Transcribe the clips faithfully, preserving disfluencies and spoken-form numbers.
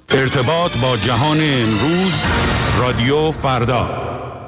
ارتباط با جهان امروز، رادیو فردا.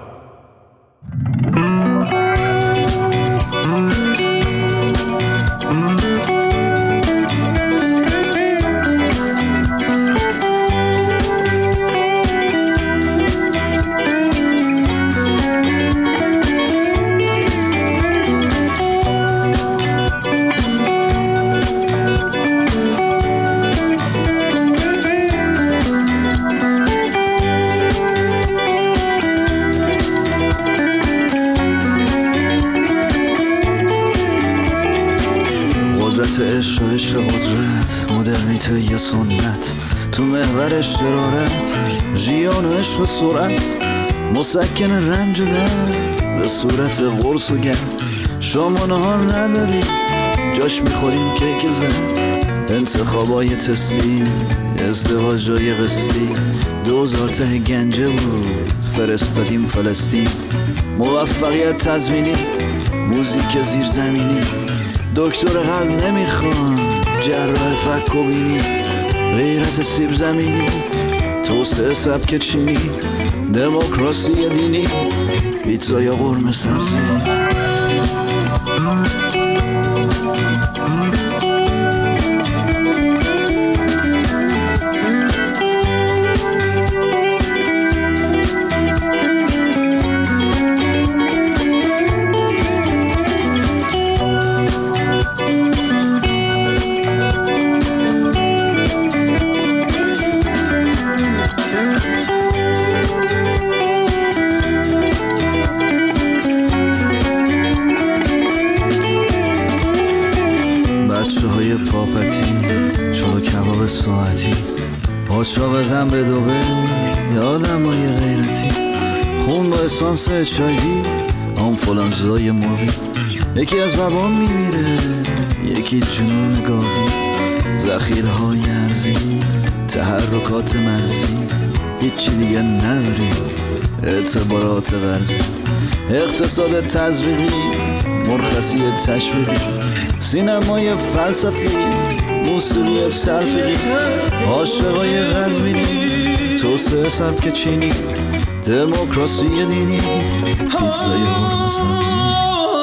عشق و عشق قدرت، مدرنیته یا سنت، تو محور شرارت، ژیان و عشق سرعت، مسکن رنج و درد به صورت قرص و گرد. شما نهار نداری، جاش میخوریم کیک زن، انتخابای تستی، ازدواجای قسطی، دوزار ته گنجه بود فرستادیم فلسطین. موفقیت تضمینی، موزیک زیرزمینی، دکتر قلب نمیخوان، جراح فک و بینی، غیرت سیب زمینی، توسعه سبک چینی، دموکراسی دینی، پیتزا یا قرمه سبزی. ساعتی پاچا بزن به دوبه، یادم های غیرتی، خون با اسانس چایوی، آنفولانزای موی، یکی از وبا میمیره، یکی جنون گاوی، ذخیره های ارزی، تحرکات مرزی، هیچی دیگه نداری، اعتبارات غرزی، اقتصاد تزریقی، مرخصی تشویقی، سینمای فلسفی، موسیقی سرفیقی، عاشقای قزوینی، توسعه سبک چینی، دموکراسی دینی، پیتزای قرمه سبزی.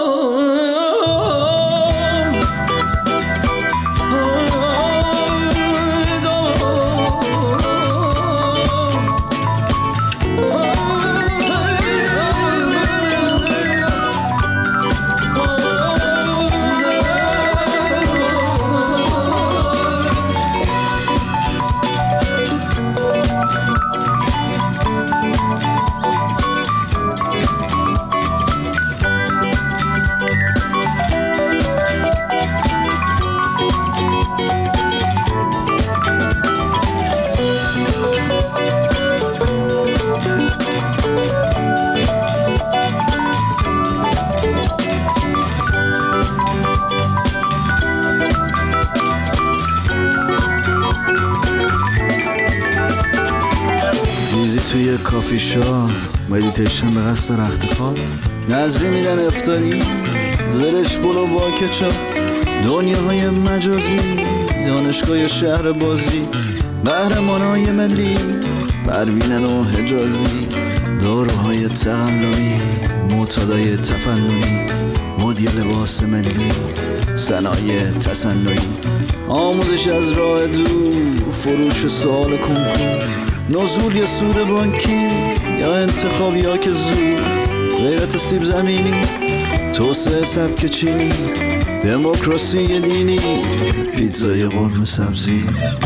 توی کافی شاپ، مدیتیشن به قصد رخت خواب، نظری میدن افطاری، زرش بلو با کچاپ، دنیاهای مجازی، دانشگاه شهر بازی، قهرمانای ملی، پروینن و حجازی، داروهای تقلبی، معتادای تفننی، مدیر لباس ملی، صنایع تصنعی، آموزش از راه دور، فروش سوال کنکور، نزول یا سود بانکی یا انتخاب یا که زود، غیرت سیب زمینی، توسعه سبک چینی، دموکراسی دینی، پیتزای قرمه سبزی.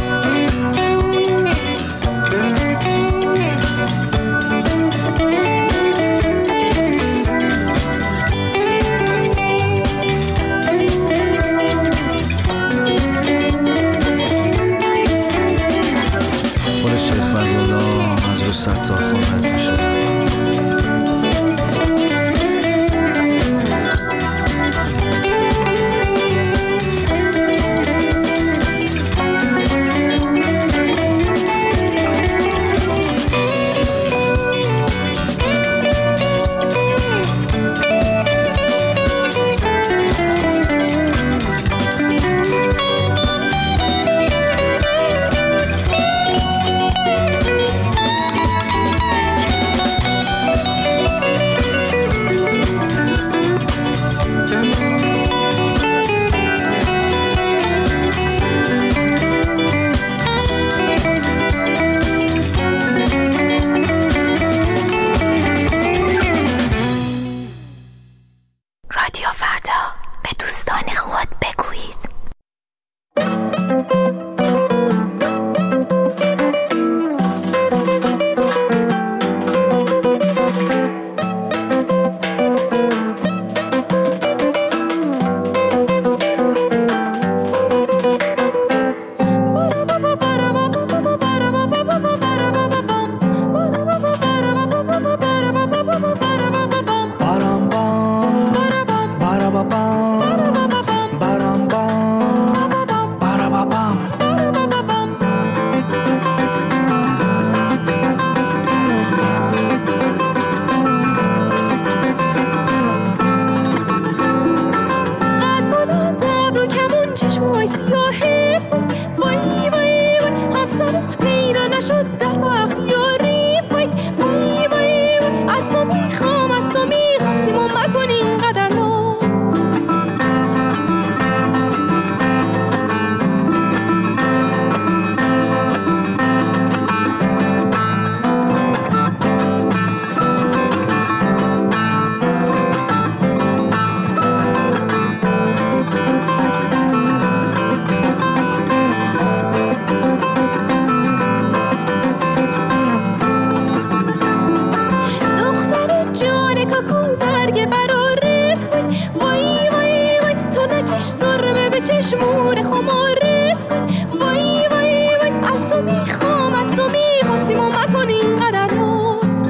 تا خواهد میشه. نشد در وقت یاری. وای وای وای وای از تو میخوام از تو میخوام سیمون مکن اینقدر ناز. چشمون خمارت وای وای وای از تو میخوام از تو میخوام سیمون مکن اینقدر ناز.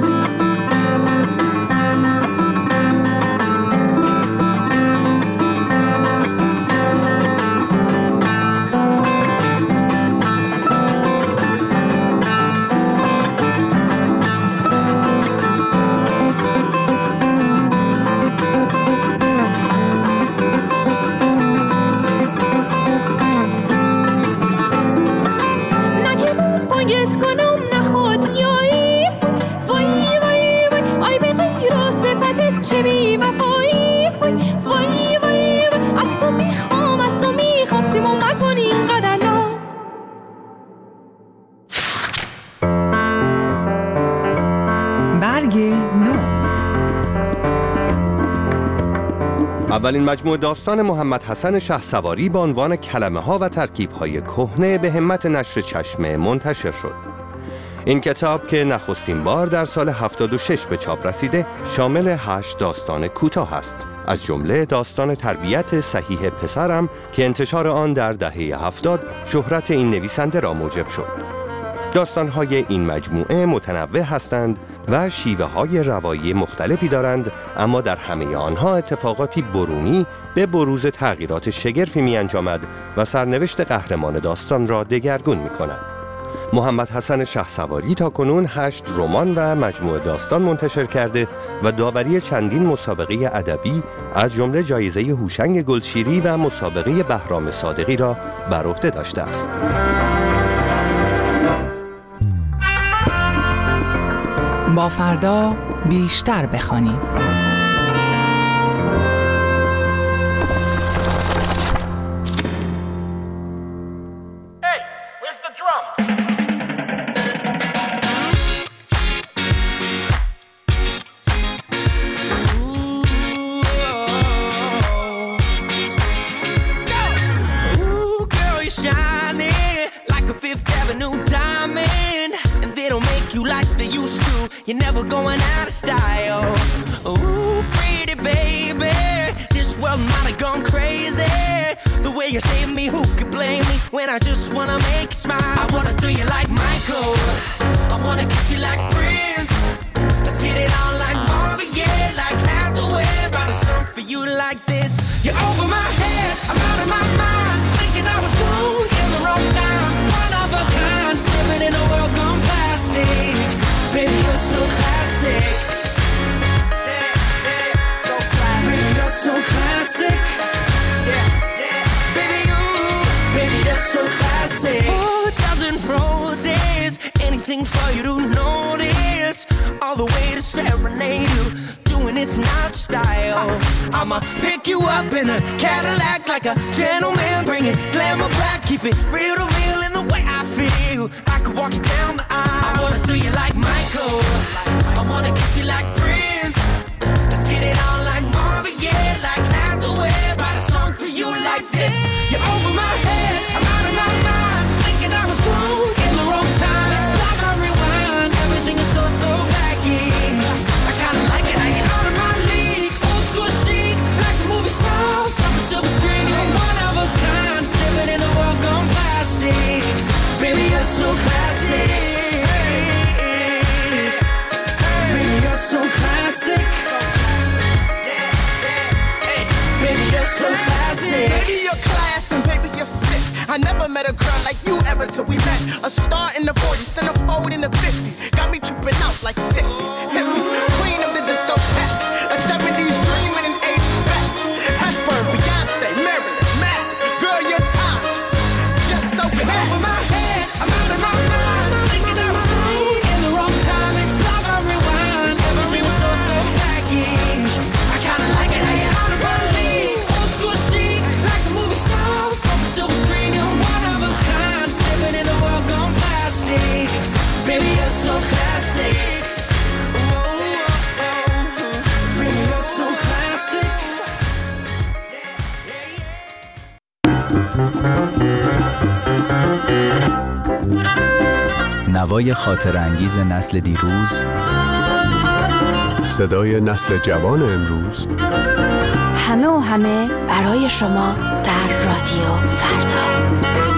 چه بی وفایی وای وای وای از تو میخوام از تو میخوام سیمون مکن اینقدر ناز. برگ نو. اولین مجموعه داستان محمد حسن شهسواری با عنوان کلمه ها و ترکیب های کهنه به همت نشر چشمه منتشر شد. این کتاب که نخستین بار در سال هفتاد و شش به چاپ رسیده شامل هشت داستان کوتاه است، از جمله داستان تربیت صحیح پسرم که انتشار آن در دهه هفتاد شهرت این نویسنده را موجب شد. داستان‌های این مجموعه متنوع هستند و شیوه‌های روایی مختلفی دارند، اما در همه آنها اتفاقاتی برونی به بروز تغییرات شگرفی می‌انجامد و سرنوشت قهرمان داستان را دگرگون می‌کند. محمد حسن شهسواری تا کنون هشت رمان و مجموعه داستان منتشر کرده و داوری چندین مسابقه ادبی از جمله جایزه هوشنگ گلشیری و مسابقه بهرام صادقی را بر عهده داشته است. با فردا بیشتر بخوانیم. You're never going out of style. Ooh, pretty baby, this world might have gone crazy. The way you save me, who could blame me when I just wanna make you smile? I wanna throw you like Michael, I wanna kiss you like Prince. Let's get it on like Marvin Gaye, like Hathaway. Write a song for you like this. You're over my head, I'm out of my mind, thinking I was born in the wrong time. One of a kind, living in a world gone plastic. Baby, you're so classic. Yeah, yeah, so classic. Baby, you're so classic. Yeah, yeah. Baby, you, baby, you're so classic. Oh, a dozen roses, anything for you to notice. All the way to serenade you, doing it's not style. I'ma pick you up in a Cadillac like a gentleman, bring it glamour back, keep it real to real in the way I feel. I could walk you down the aisle. I wanna throw you like Michael, I wanna kiss you like Prince. Let's get it on like Marvin Gaye, like Hathaway. Write a song for you like this. You're over my head, I'm out of my mind, thinking I was wrong in the wrong time. Let's stop and rewind, everything is so throwback-ish. I kinda like it how you're out of my league, old school chic, like a movie star from a silver screen. You're one of a kind, living in a world gone plastic. Baby, you're so classic. Baby, you're so classic. Baby, you're so classic. Baby, you're class and baby, you're sick. I never met a girl like you ever till we met. A star in the forties, centerfold in the fifties. Got me tripping out like sixties. Hippies, queen of the discotheque. A seventies dream and an eighties best. Hepburn, Beyonce, Marilyn, Manson. Girl, you're timeless. Just so classy. Over my head, I'm out of my mind, thinking I Baby, you're so classic. Baby, you're so classic. نوای خاطر انگیز نسل دیروز، صدای نسل جوان امروز، همه و همه برای شما در رادیو فردا.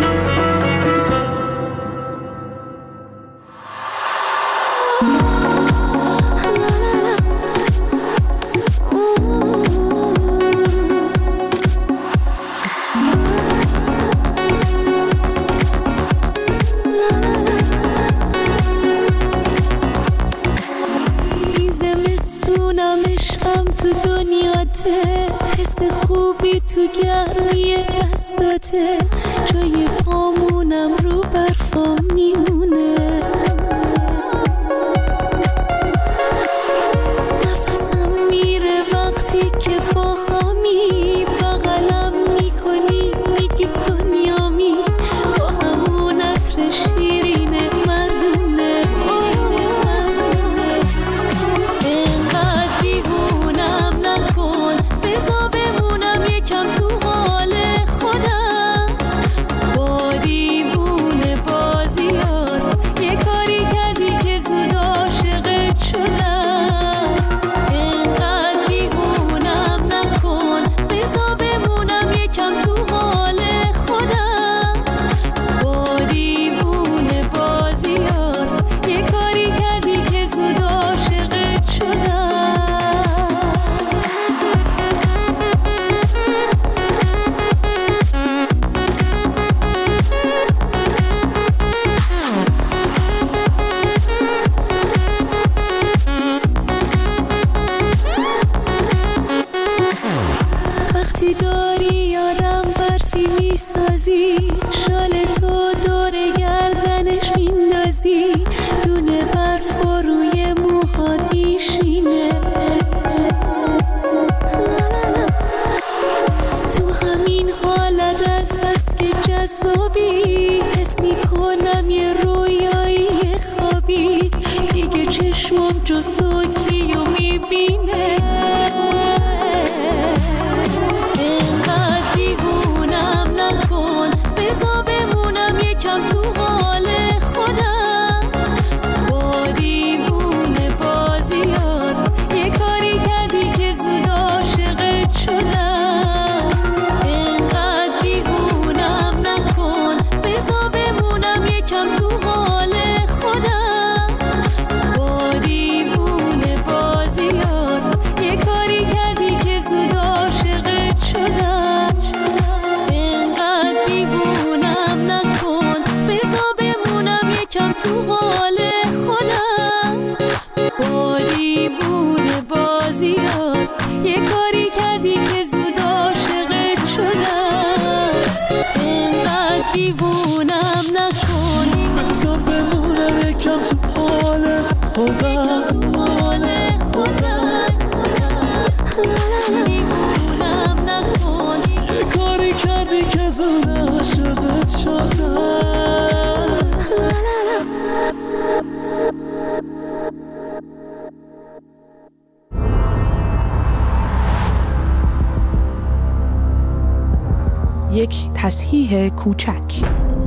تو دنیاته، حس خوبی تو گرمی دستاته، جای پامونم رو برفا میمونه، نفسم میره وقتی که با همی بغلم میکنی، میگی دنیامی، با همون عطر شیرین مردونه، شال تو دور گردنش میندازی، دونه برف و روی موهات شینه، تو همین حالت از بس که جذابی، حس میکنم یه رویایی خوابی، دیگه چشمم جز تو کیو میبینه، تو حال خودم، با دیوونه بازیات یه کاری کردی که زود عاشقت شدم، اینقدر دیوونم نکن، بذار بمونم یکم تو حال خودم، با دیوونه بازیات یه کاری کردی که زود عاشقت شدم، اینقدر دیوونم نکن، بذار بمونم یکم تو حال خودم، با دیوونه بازیات یه کاری کردی که زود عاشقت شدم، اینقدر دیوونم نکنی، بذار بمونم یکم تو حال خودم، حال خودم، دیوونم نکنی، یه کاری کردی که زود عاشقت شدم. یک تصحیح کوچک.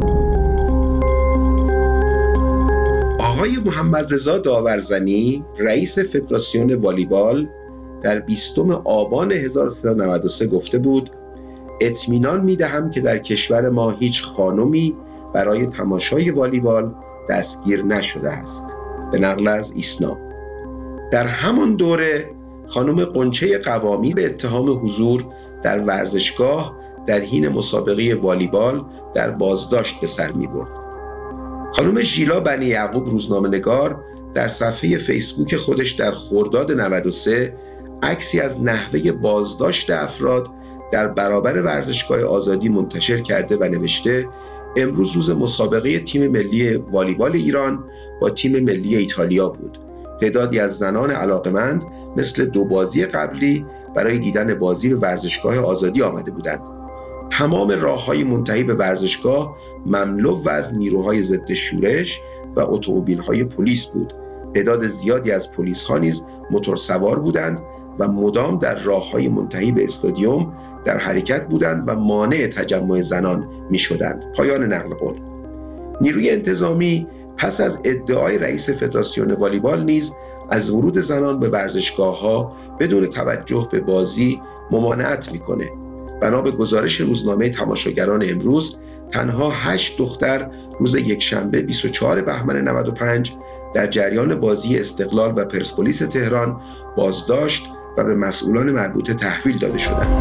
آقای محمد رضا داورزنی رئیس فدراسیون والیبال در بیستم آبان هزار و سیصد و نود و سه گفته بود اطمینان می‌دهم که در کشور ما هیچ خانمی برای تماشای والیبال دستگیر نشده است. به نقل از ایسنا. در همان دوره خانم قنچه قوامی به اتهام حضور در ورزشگاه در حین مسابقه والیبال در بازداشت به سر می‌برد. خانم ژیلا بنی یعقوب روزنامه‌نگار در صفحه فیسبوک خودش در خرداد نود و سه عکسی از نحوه بازداشت افراد در برابر ورزشگاه آزادی منتشر کرده و نوشته امروز روز مسابقه تیم ملی والیبال ایران با تیم ملی ایتالیا بود. تعدادی از زنان علاقمند مثل دو بازی قبلی برای دیدن بازی به ورزشگاه آزادی آمده بودند. تمام راه‌های منتهی به ورزشگاه مملو و از نیروهای ضد شورش و اتومبیل‌های پلیس بود. تعداد زیادی از پلیس‌ها نیز موتور سوار بودند و مدام در راه‌های منتهی به استادیوم در حرکت بودند و مانع تجمع زنان می‌شدند. پایان نقل قول. نیروی انتظامی پس از ادعای رئیس فدراسیون والیبال نیز از ورود زنان به ورزشگاه‌ها بدون توجه به بازی ممانعت می‌کنه. بنا به گزارش روزنامه تماشاگران امروز، تنها هشت دختر روز یکشنبه بیست و چهارم بهمن نود و پنج در جریان بازی استقلال و پرسپولیس تهران بازداشت و به مسئولان مربوطه تحویل داده شدند.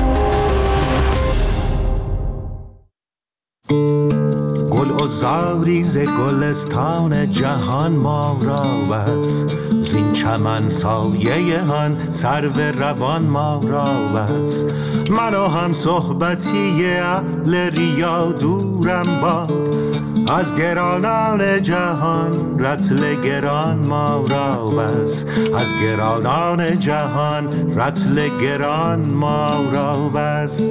گل و زاری ز گلستان جهان ما را بس، زین چمن سایه هن سرو روان ما را بس. من و هم صحبتی اهل ریا دورم باد، از گرانان جهان رطل گران ما را بس. از گرانان جهان رطل گران ما را بس.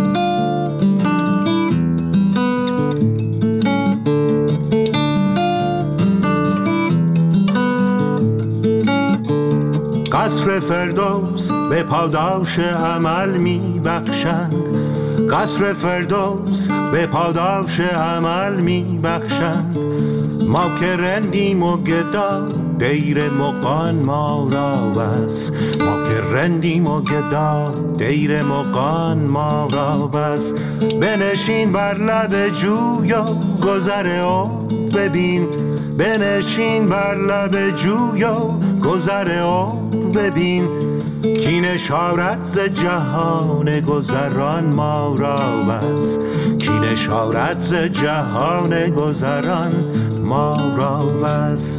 قصر فردوس به پاداش عمل می بخشند، قصر فردوس به پاداش عمل می بخشند. ما که رندیم و گدا دیر مغان ما را بس. ما که رندیم و گدا دیر مغان ما را بس. بنشین بر لب جوی و گذر او ببین، بنشین بر لب جوی و گذر او ببین. کین اشارت ز جهان گذران ما را بس. کین اشارت ز جهان گذران ما را بس.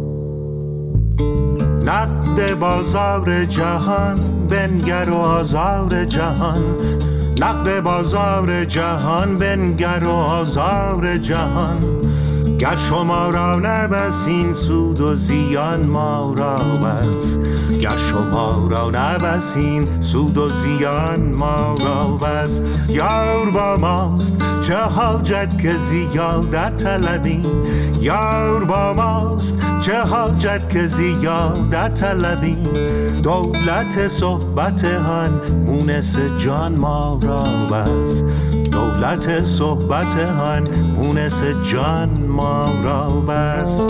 نقد بازار جهان بنگر و آزار جهان، نقد بازار جهان بنگر و آزار جهان. گر شما را نبسین سود و زیان ما را بس. گر شما را نبسین سود و زیان ما را بس. یار با ماست چه حاجت که زیادت طلبیم، یار با ماست چه حاجت که زیادت طلبیم. دولت صحبت هن مونس جان ما را بس. دولت صحبت هن مونس جان ما را بس.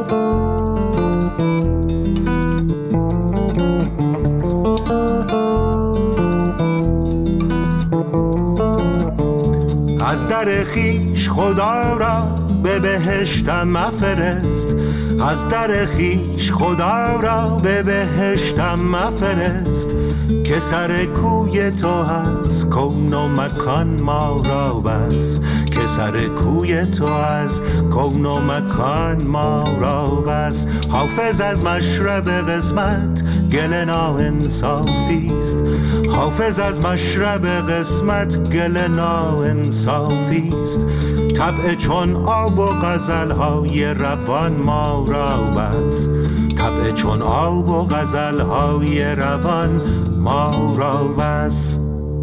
از در خیش خدا را به بهشتم مفرست، از در خیش خدا را به بهشتم مفرست. که سر کوی تو هست کون و مکان ما را بس. که سر کوی تو هست کون و مکان ما را بس. حافظ از مشرب قسمت گل ناانصافیست، حافظ از مشرب قسمت گل ناانصافیست. طبع چون آب و غزل‌های روان ما را بس. طبع چون آب و غزل‌های روان ما را بس.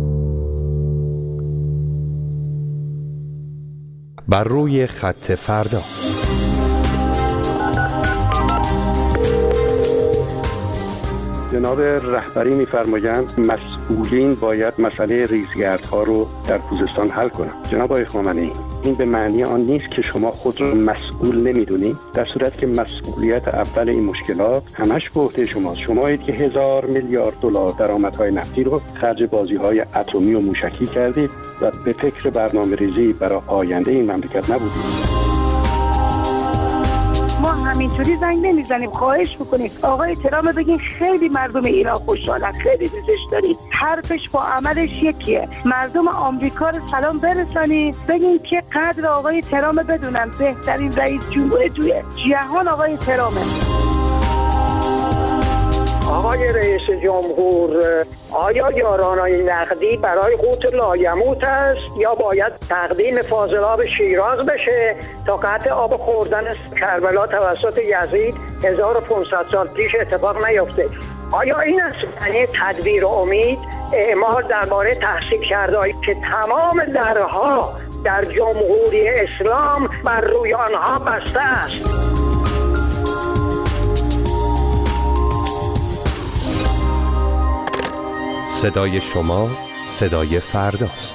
بر روی خط فردا. جناب رهبری می‌فرمایند مسئولین باید مسئله ریزگردها رو در خوزستان حل کنند. جناب آقای خامنه‌ای، این به معنی آن نیست که شما خود را مسئول نمی‌دونید، در صورت که مسئولیت اول این مشکلات همش به عهده شماست. شمایید که هزار میلیارد دلار درآمدهای نفتی رو خرج بازی‌های اتمی و موشکی کردید و به فکر برنامه‌ریزی برای آینده این مملکت نبودید. ما همینطوری زنگ نمیزنیم، خواهش میکنیم آقای ترامپ بگین خیلی مردم ایران خوشحالن، خیلی دوستش دارید، حرفش با عملش یکیه. مردم آمریکا رو سلام برسانید، بگین که قدر آقای ترامپ بدونن، بهترین رئیس جمهور توی جهان آقای ترامپ. آقای رئیس جمهور، آیا یارانه‌ی نقدی برای قوت لایموت است یا باید تقدیم فاضلاب شیراز بشه تا قطع آب خوردن کربلا توسط یزید هزار و پانصد سال پیش اتفاق نیفته؟ آیا این است یعنی تدبیر امید، اعمال درباره تحصیل کرده‌ای که تمام درها در جمهوری اسلام بر روی آنها بسته است؟ صدای شما صدای فرداست.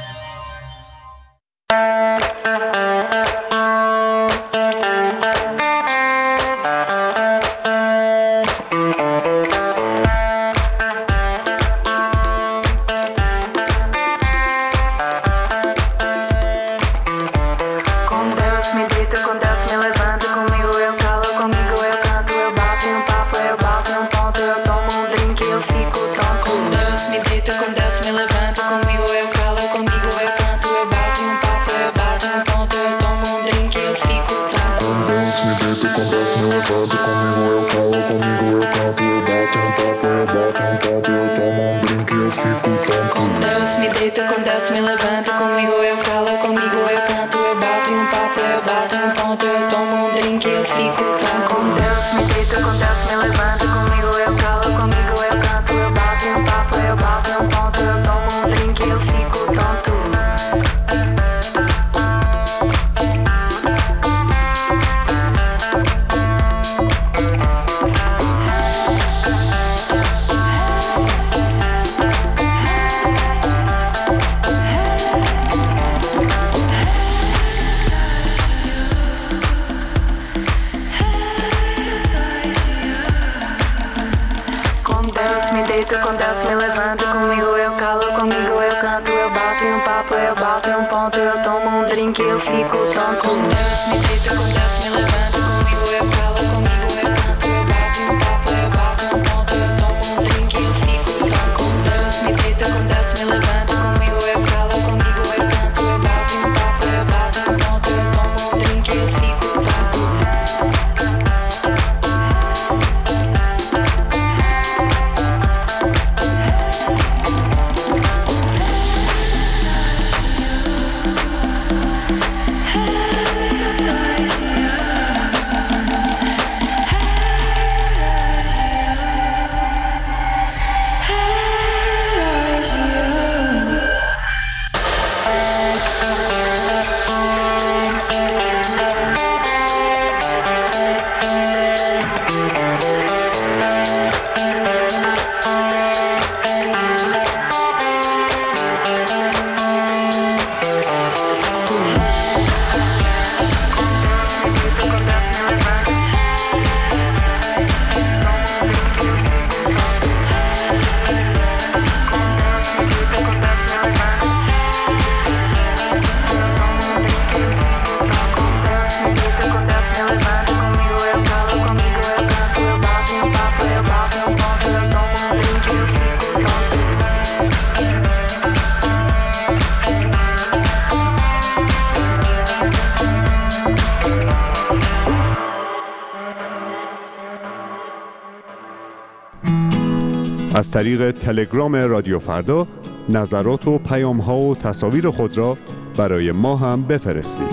از طریق تلگرام رادیو فردا نظرات و پیام‌ها و تصاویر خود را برای ما هم بفرستید.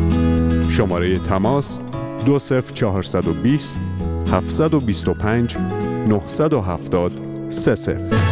شماره تماس دو صفر چهارصد و بیست هفتصد و بیست و پنج نهصد و هفتاد سه صفر.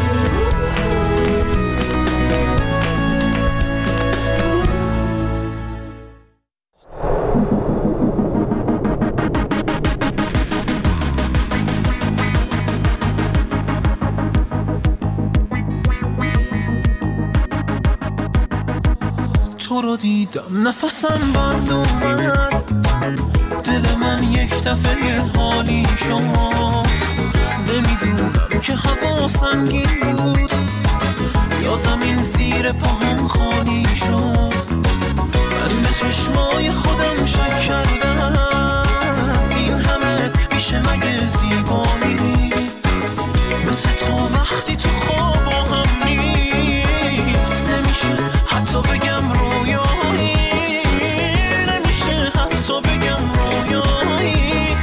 تو رو دیدم نفسم بند اومد، دل من یک دفعه حالی شما. نمیدونم که هوا سنگین بود یا زمین زیر پاهم خالی شد. من به چشمای خودم شک کردم، این همه میشه مگه زیبایی؟ مثل تو وقتی تو خواب هم نیست، نمیشه حتی بگم رویایی، نمیشه حتی بگم رویایی.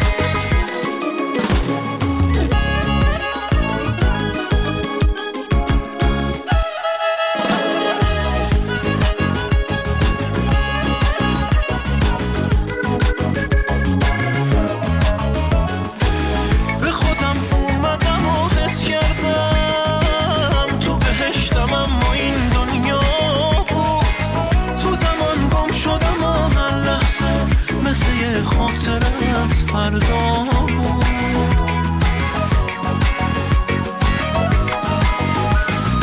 به خودم اومدم و حس کردم تو بهشتم، اما این دنیا بود. تو زمان گم شدم و هر لحظه مثل یه خاطره از فردا بود.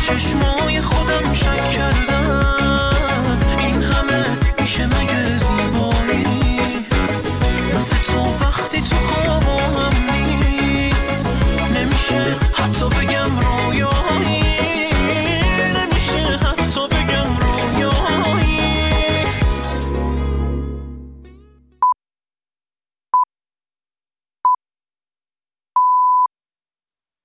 چشمای خودم شک کردم این همه میشه مگه زیبایی مثل تو وقتی تو خوابم نیست نمیشه حتی